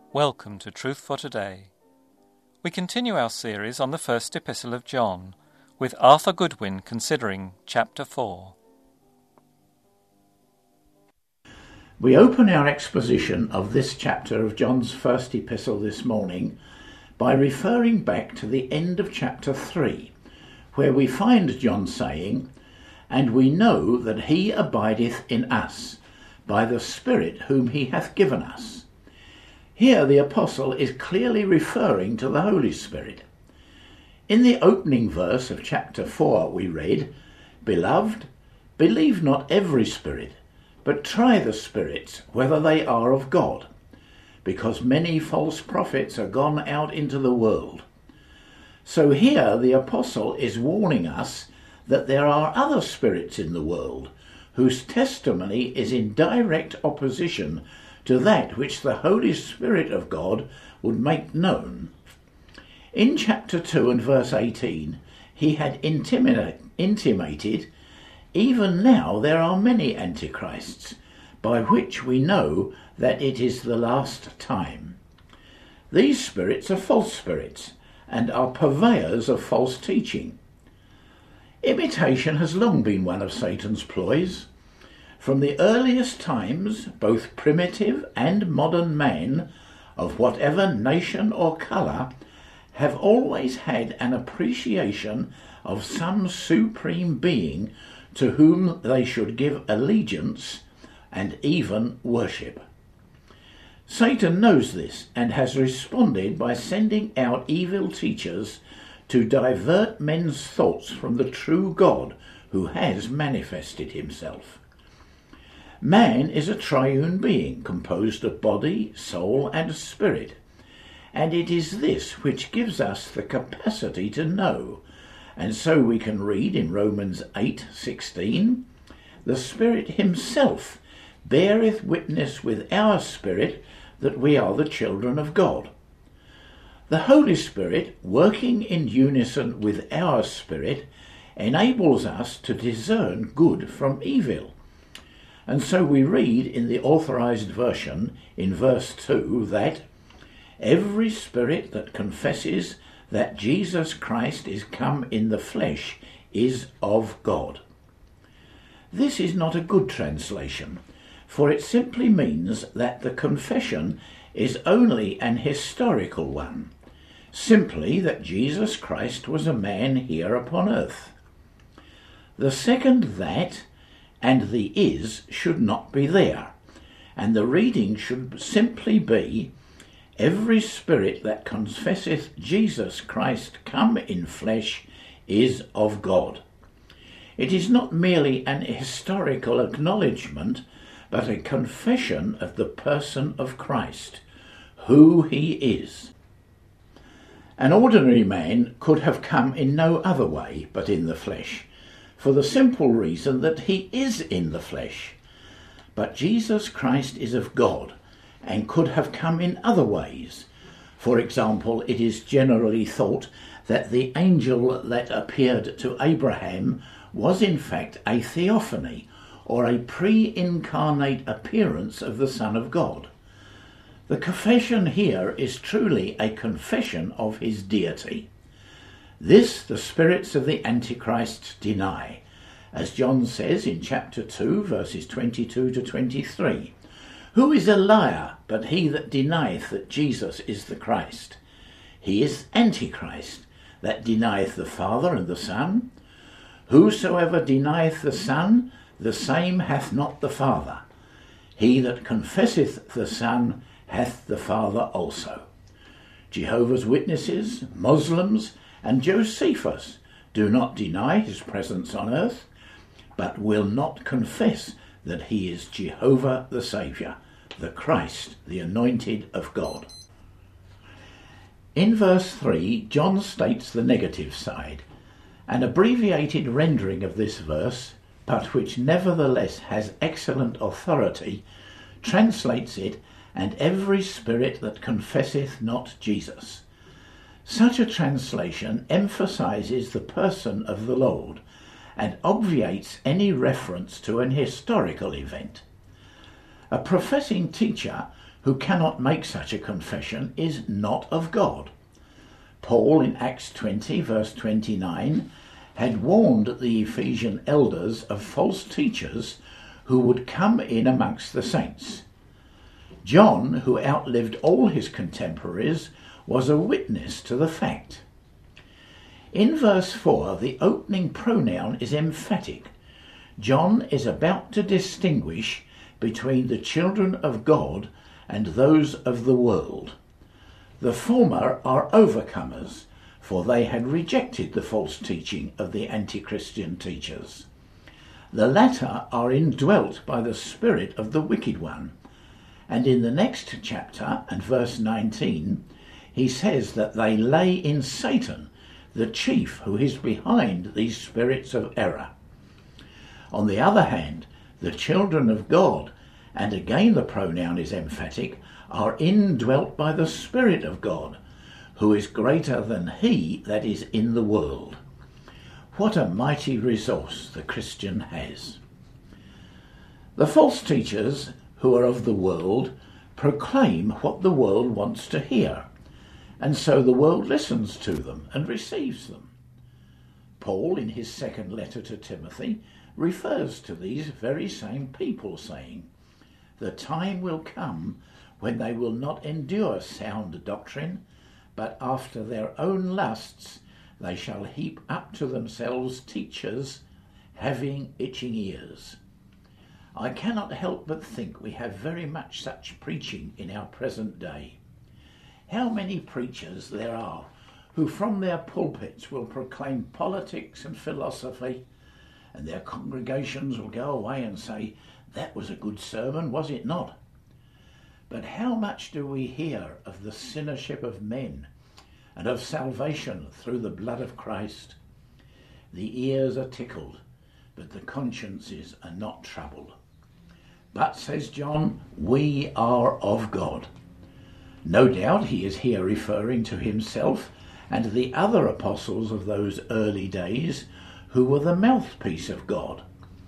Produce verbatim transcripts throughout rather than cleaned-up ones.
Welcome to Truth for Today. We continue our series on the first epistle of John, with Arthur Goodwin considering chapter four. We open our exposition of this chapter of John's first epistle this morning by referring back to the end of chapter three, where we find John saying, "And we know that he abideth in us, by the Spirit whom he hath given us." Here the apostle is clearly referring to the Holy Spirit. In the opening verse of chapter four we read, "Beloved, believe not every spirit, but try the spirits whether they are of God, because many false prophets are gone out into the world." So here the apostle is warning us that there are other spirits in the world whose testimony is in direct opposition to that which the Holy Spirit of God would make known. In chapter two and verse eighteen, he had intimida- intimated, "Even now there are many antichrists, by which we know that it is the last time. These spirits are false spirits, and are purveyors of false teaching." Imitation has long been one of Satan's ploys. From the earliest times, both primitive and modern men, of whatever nation or colour, have always had an appreciation of some supreme being to whom they should give allegiance and even worship. Satan knows this and has responded by sending out evil teachers to divert men's thoughts from the true God who has manifested himself. Man is a triune being composed of body, soul and spirit, and it is this which gives us the capacity to know, and so we can read in Romans eight sixteen, "The Spirit himself beareth witness with our spirit that we are the children of God." The Holy Spirit, working in unison with our spirit, enables us to discern good from evil. And so we read in the Authorized Version in verse two that every spirit that confesses that Jesus Christ is come in the flesh is of God. This is not a good translation, for it simply means that the confession is only an historical one, simply that Jesus Christ was a man here upon earth. The second "that" and the "is" should not be there, and the reading should simply be, "Every spirit that confesseth Jesus Christ come in flesh is of God." It is not merely an historical acknowledgement, but a confession of the person of Christ, who he is. An ordinary man could have come in no other way but in the flesh, for the simple reason that he is in the flesh. But Jesus Christ is of God, and could have come in other ways. For example, it is generally thought that the angel that appeared to Abraham was in fact a theophany, or a pre-incarnate appearance of the Son of God. The confession here is truly a confession of his deity. This the spirits of the Antichrists deny, as John says in chapter two, verses twenty-two to twenty-three. "Who is a liar but he that denieth that Jesus is the Christ? He is Antichrist, that denieth the Father and the Son. Whosoever denieth the Son, the same hath not the Father. He that confesseth the Son hath the Father also." Jehovah's Witnesses, Muslims, and Josephus do not deny his presence on earth, but will not confess that he is Jehovah the Saviour, the Christ, the anointed of God. In verse three, John states the negative side. An abbreviated rendering of this verse, but which nevertheless has excellent authority, translates it, "and every spirit that confesseth not Jesus." Such a translation emphasizes the person of the Lord and obviates any reference to an historical event. A professing teacher who cannot make such a confession is not of God. Paul in Acts twenty verse twenty-nine had warned the Ephesian elders of false teachers who would come in amongst the saints. John, who outlived all his contemporaries, was a witness to the fact. In verse four, the opening pronoun is emphatic. John is about to distinguish between the children of God and those of the world. The former are overcomers, for they had rejected the false teaching of the anti-Christian teachers. The latter are indwelt by the spirit of the wicked one. And in the next chapter, and verse nineteen, he says that they lay in Satan, the chief who is behind these spirits of error. On the other hand, the children of God, and again the pronoun is emphatic, are indwelt by the Spirit of God, who is greater than he that is in the world. What a mighty resource the Christian has. The false teachers, who are of the world, proclaim what the world wants to hear, and so the world listens to them and receives them. Paul, in his second letter to Timothy, refers to these very same people, saying, "The time will come when they will not endure sound doctrine, but after their own lusts they shall heap up to themselves teachers having itching ears." I cannot help but think we have very much such preaching in our present day. How many preachers there are who from their pulpits will proclaim politics and philosophy, and their congregations will go away and say, "That was a good sermon, was it not?" But how much do we hear of the sinnership of men and of salvation through the blood of Christ? The ears are tickled, but the consciences are not troubled. But, says John, we are of God. No doubt he is here referring to himself and the other apostles of those early days who were the mouthpiece of God.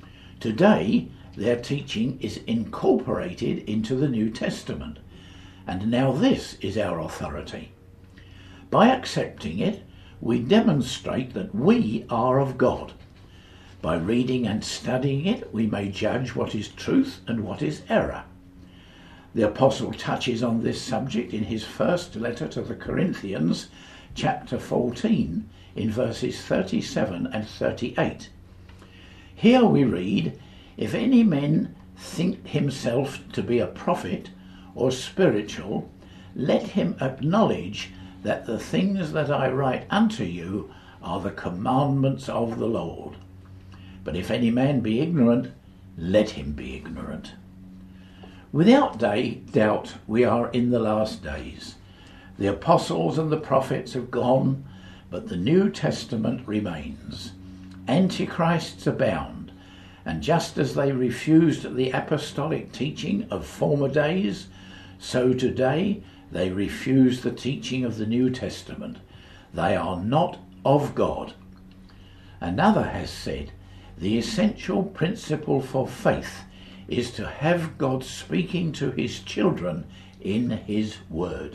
Today, their teaching is incorporated into the New Testament, and now this is our authority. By accepting it, we demonstrate that we are of God. By reading and studying it, we may judge what is truth and what is error. The Apostle touches on this subject in his first letter to the Corinthians, chapter fourteen, in verses thirty-seven and thirty-eight. Here we read, "If any man think himself to be a prophet or spiritual, let him acknowledge that the things that I write unto you are the commandments of the Lord. But if any man be ignorant, let him be ignorant." Without day, doubt, we are in the last days. The apostles and the prophets have gone, but the New Testament remains. Antichrists abound, and just as they refused the apostolic teaching of former days, so today they refuse the teaching of the New Testament. They are not of God. Another has said, the essential principle for faith is to have God speaking to his children in his word.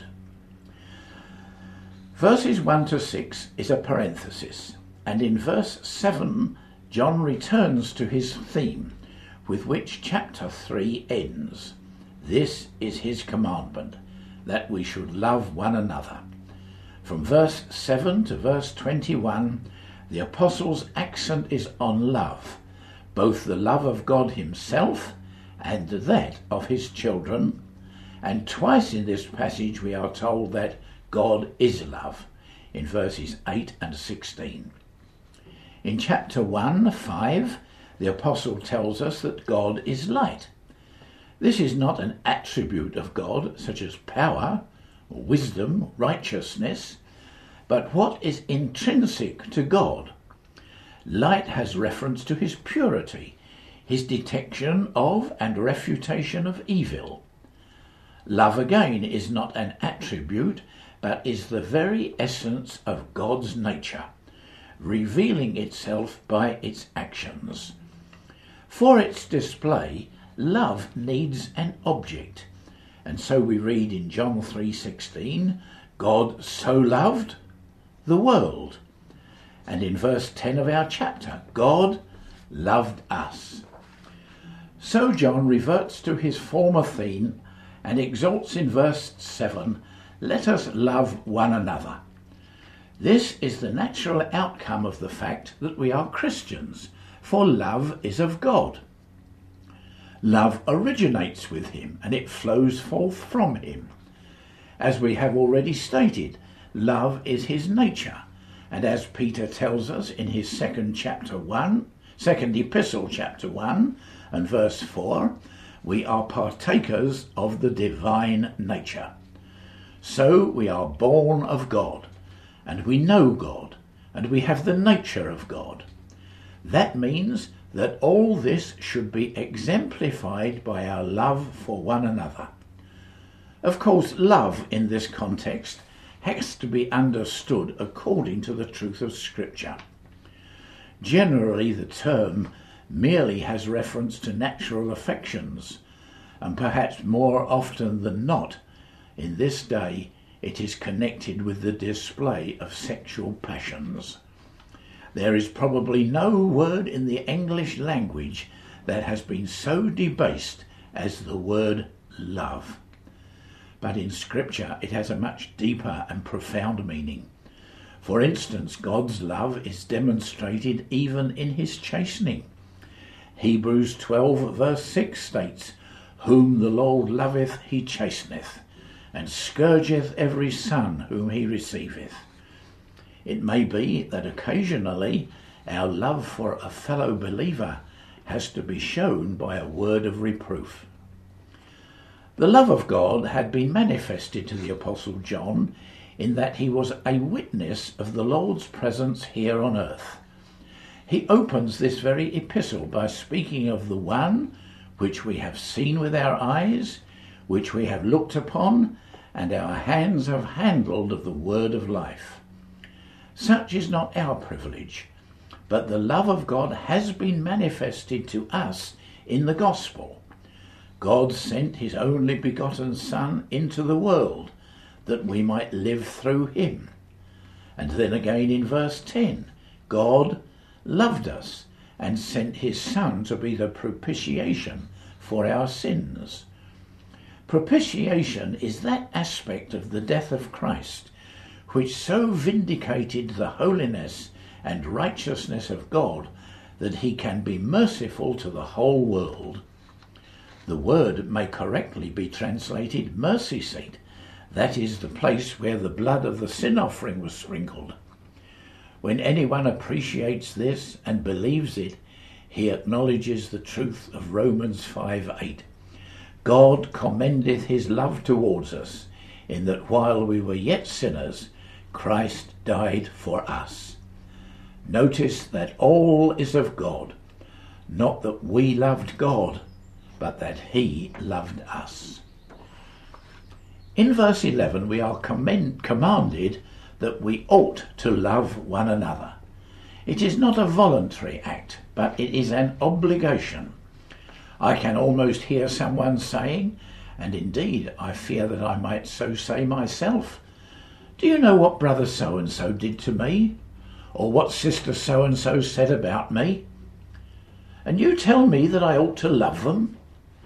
Verses one to six is a parenthesis, and in verse seven John returns to his theme, with which chapter three ends. This is his commandment, that we should love one another. From verse seven to verse twenty-one, the apostle's accent is on love, both the love of God himself and that of his children, and twice in this passage we are told that God is love, in verses eight and sixteen. In chapter one, five, the apostle tells us that God is light. This is not an attribute of God, such as power, or wisdom, righteousness, but what is intrinsic to God. Light has reference to his purity, his detection of and refutation of evil. Love again is not an attribute, but is the very essence of God's nature, revealing itself by its actions. For its display, love needs an object, And so we read in John three sixteen, God so loved the world. And in verse ten of our chapter, God loved us. So John reverts to his former theme and exhorts in verse seven, let us love one another. This is the natural outcome of the fact that we are Christians, for love is of God. Love originates with him and it flows forth from him. As we have already stated, love is his nature, and as Peter tells us in his second chapter one, second epistle chapter one and verse four, we are partakers of the divine nature. So we are born of God, and we know God, and we have the nature of God. That means that all this should be exemplified by our love for one another. Of course, love in this context has to be understood according to the truth of Scripture. Generally, the term merely has reference to natural affections, and perhaps more often than not, in this day, it is connected with the display of sexual passions. There is probably no word in the English language that has been so debased as the word love. But in Scripture it has a much deeper and profound meaning. For instance, God's love is demonstrated even in his chastening. Hebrews twelve verse six states, whom the Lord loveth he chasteneth, and scourgeth every son whom he receiveth. It may be that occasionally our love for a fellow believer has to be shown by a word of reproof. The love of God had been manifested to the Apostle John in that he was a witness of the Lord's presence here on earth. He opens this very epistle by speaking of the one which we have seen with our eyes, which we have looked upon, and our hands have handled of the word of life. Such is not our privilege, but the love of God has been manifested to us in the gospel. God sent his only begotten Son into the world that we might live through him. And then again in verse ten, God loved us and sent his Son to be the propitiation for our sins. Propitiation is that aspect of the death of Christ which so vindicated the holiness and righteousness of God that he can be merciful to the whole world. The word may correctly be translated mercy seat. That is the place where the blood of the sin offering was sprinkled. When anyone appreciates this and believes it, he acknowledges the truth of Romans five eight. God commendeth his love towards us, in that while we were yet sinners, Christ died for us. Notice that all is of God, not that we loved God, but that he loved us. In verse eleven we are commend, commanded that we ought to love one another. It is not a voluntary act, but it is an obligation. I can almost hear someone saying, and indeed I fear that I might so say myself, do you know what brother so-and-so did to me? Or what sister so-and-so said about me? And you tell me that I ought to love them?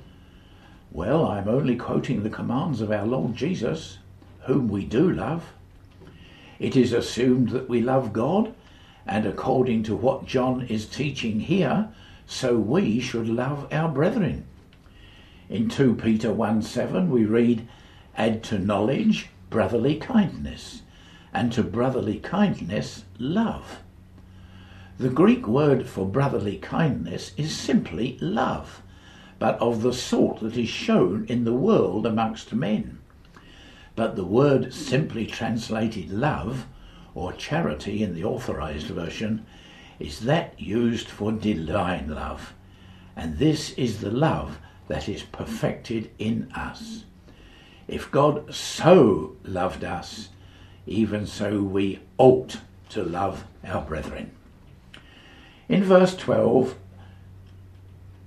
Well, I'm only quoting the commands of our Lord Jesus, whom we do love. It is assumed that we love God, and according to what John is teaching here, so we should love our brethren. In two Peter one seven we read, add to knowledge brotherly kindness, and to brotherly kindness love. The Greek word for brotherly kindness is simply love, but of the sort that is shown in the world amongst men. But the word simply translated love, or charity in the authorized version, is that used for divine love, and this is the love that is perfected in us. If God so loved us, even so we ought to love our brethren. In verse twelve,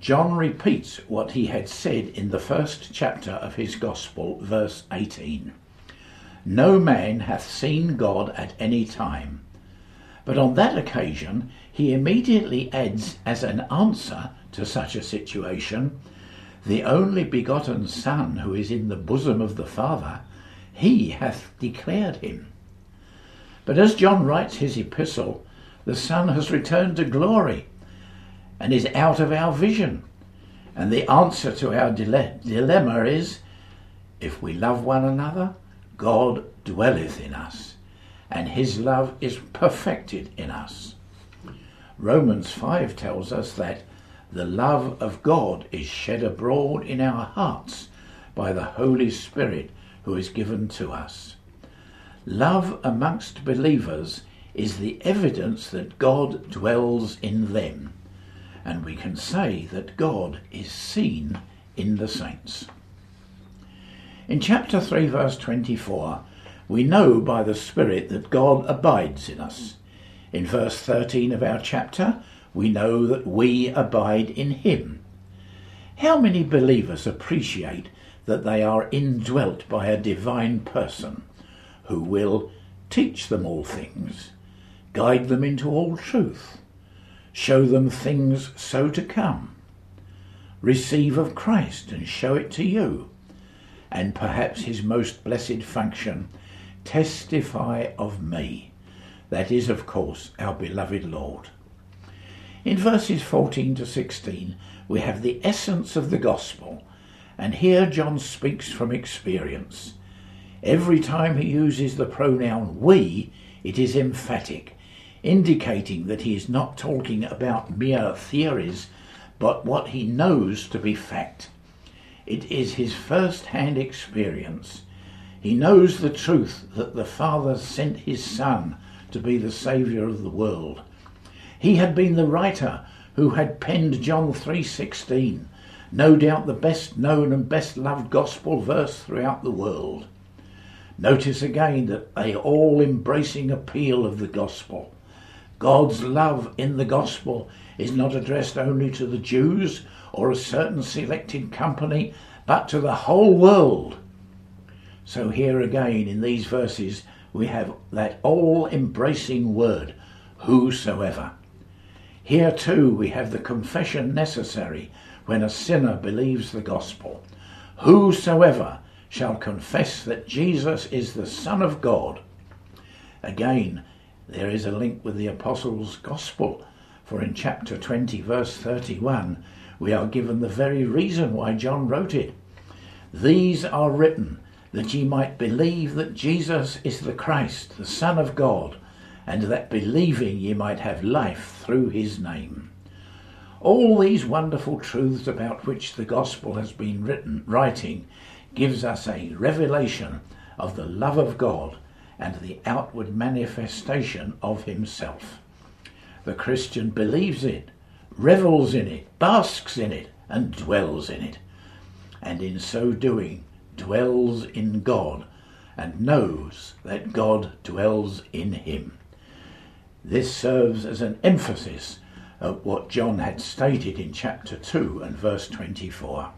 John repeats what he had said in the first chapter of his Gospel, verse eighteen. No man hath seen God at any time. But on that occasion, he immediately adds as an answer to such a situation, the only begotten Son who is in the bosom of the Father, he hath declared him. But as John writes his epistle, the Son has returned to glory and is out of our vision. And the answer to our dile- dilemma is, if we love one another, God dwelleth in us, and his love is perfected in us. Romans five tells us that the love of God is shed abroad in our hearts by the Holy Spirit who is given to us. Love amongst believers is the evidence that God dwells in them, and we can say that God is seen in the saints. In chapter three, verse twenty-four, we know by the Spirit that God abides in us. In verse thirteen of our chapter, we know that we abide in him. How many believers appreciate that they are indwelt by a divine person who will teach them all things, guide them into all truth, show them things so to come, receive of Christ and show it to you, and perhaps his most blessed function, testify of me. That is, of course, our beloved Lord. In verses fourteen to sixteen, we have the essence of the gospel, and here John speaks from experience. Every time he uses the pronoun we, it is emphatic, indicating that he is not talking about mere theories, but what he knows to be fact. It is his first-hand experience. He knows the truth that the Father sent his Son to be the Saviour of the world. He had been the writer who had penned John three sixteen, no doubt the best known and best loved gospel verse throughout the world. Notice again that they all embracing appeal of the gospel. God's love in the gospel is not addressed only to the Jews or a certain selected company, but to the whole world. So here again in these verses we have that all-embracing word, whosoever. Here too we have the confession necessary when a sinner believes the gospel. Whosoever shall confess that Jesus is the Son of God. Again, there is a link with the Apostles' Gospel, for in chapter twenty, verse thirty-one, we are given the very reason why John wrote it. These are written that ye might believe that Jesus is the Christ, the Son of God, and that believing ye might have life through his name. All these wonderful truths about which the gospel has been written, writing, gives us a revelation of the love of God and the outward manifestation of himself. The Christian believes it, revels in it, basks in it, and dwells in it, and in so doing dwells in God and knows that God dwells in him. This serves as an emphasis of what John had stated in chapter two and verse twenty-four.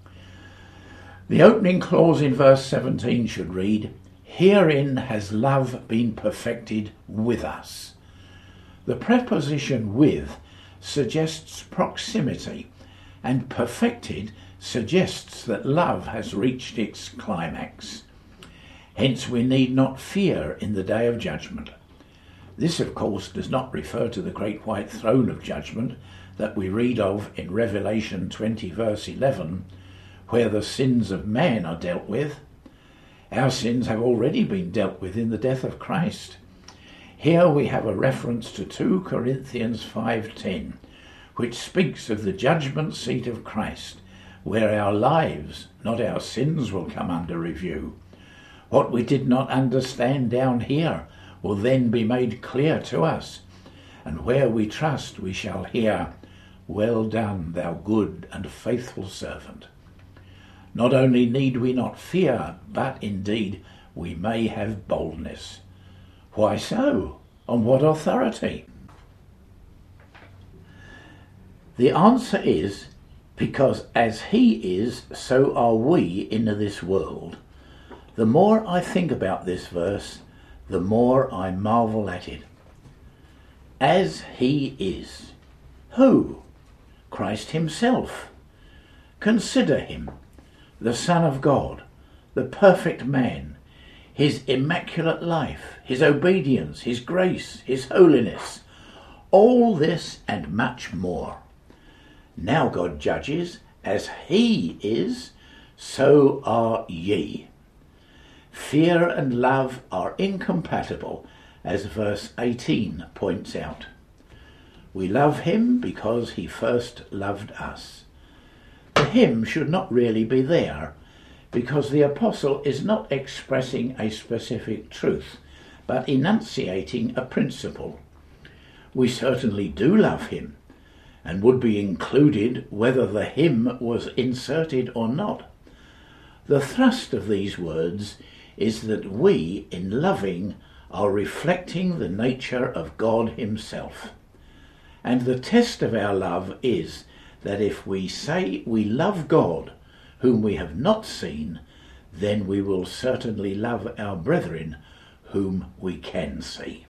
The opening clause in verse seventeen should read, "Herein has love been perfected with us." The preposition with suggests proximity, and perfected suggests that love has reached its climax. Hence we need not fear in the day of judgment. This, of course, does not refer to the great white throne of judgment that we read of in Revelation twenty, verse eleven, where the sins of man are dealt with. Our sins have already been dealt with in the death of Christ. Here we have a reference to two Corinthians five ten, which speaks of the judgment seat of Christ, where our lives, not our sins, will come under review. What we did not understand down here will then be made clear to us, and where we trust we shall hear, "Well done, thou good and faithful servant." Not only need we not fear, but indeed we may have boldness. Why so? On what authority? The answer is, because as he is, so are we in this world. The more I think about this verse, the more I marvel at it. As he is. Who? Christ himself. Consider him, the Son of God, the perfect man, his immaculate life, his obedience, his grace, his holiness, all this and much more. Now God judges, as he is, so are ye. Fear and love are incompatible, as verse eighteen points out. We love him because he first loved us. The him should not really be there, because the apostle is not expressing a specific truth, but enunciating a principle. We certainly do love him, and would be included whether the him was inserted or not. The thrust of these words is that we, in loving, are reflecting the nature of God himself. And the test of our love is that if we say we love God, whom we have not seen, then we will certainly love our brethren, whom we can see.